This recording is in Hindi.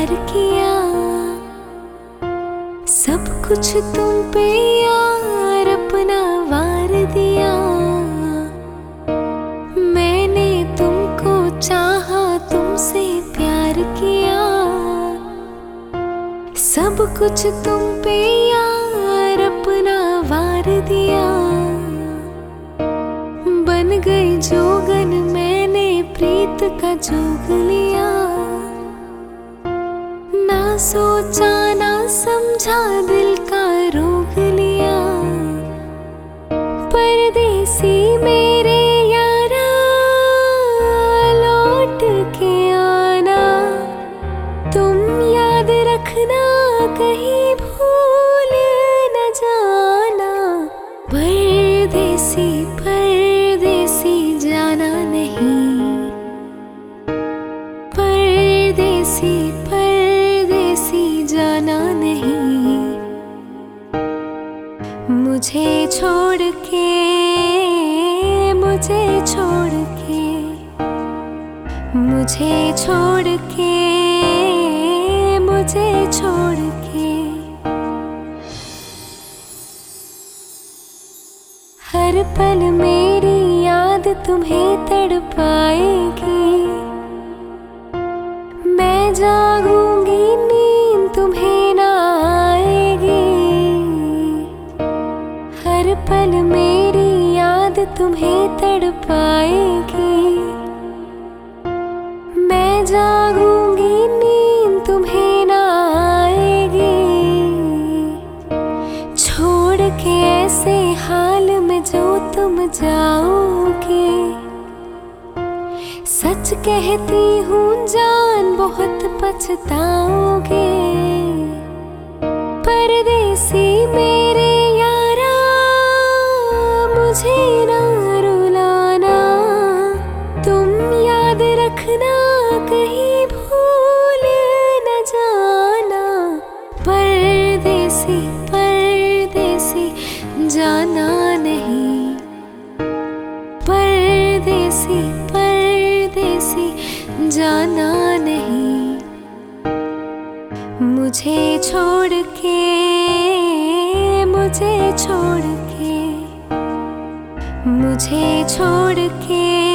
प्यार किया, सब कुछ तुम पे यार अपना वार दिया। मैंने तुमको चाहा, तुमसे प्यार किया, सब कुछ तुम पे यार अपना वार दिया। बन गई जोगन मैंने प्रीत का जोग लिया। ना सोचा ना समझा दिल का रोग लिया। परदेसी मेरे यारा लौट के आना, तुम याद रखना कहीं भूल न जाना। परदेसी परदेसी जाना नहीं, परदेसी परदेसी जाना नहीं। मुझे छोड़ के, मुझे छोड़ के, मुझे छोड़ के, मुझे छोड़ के। हर पल मेरी याद तुम्हें तड़पाएगी। मैं जागूंगी नींद तुम्हें ना आएगी। हर पल मेरी याद तुम्हें तड़पाएगी। मैं जागूंगी नींद तुम्हें ना आएगी। छोड़ के ऐसे हाल में जो तुम जाओगे, सच कहती हूँ जान बहुत पछताओगे। परदेसी मेरे यारा मुझे ना रुलाना, तुम याद रखना कहीं भूल न जाना। परदेसी परदेसी जाना नहीं, परदेसी परदेसी जाना नहीं। मुझे छोड़ के, मुझे छोड़ के, मुझे छोड़ के।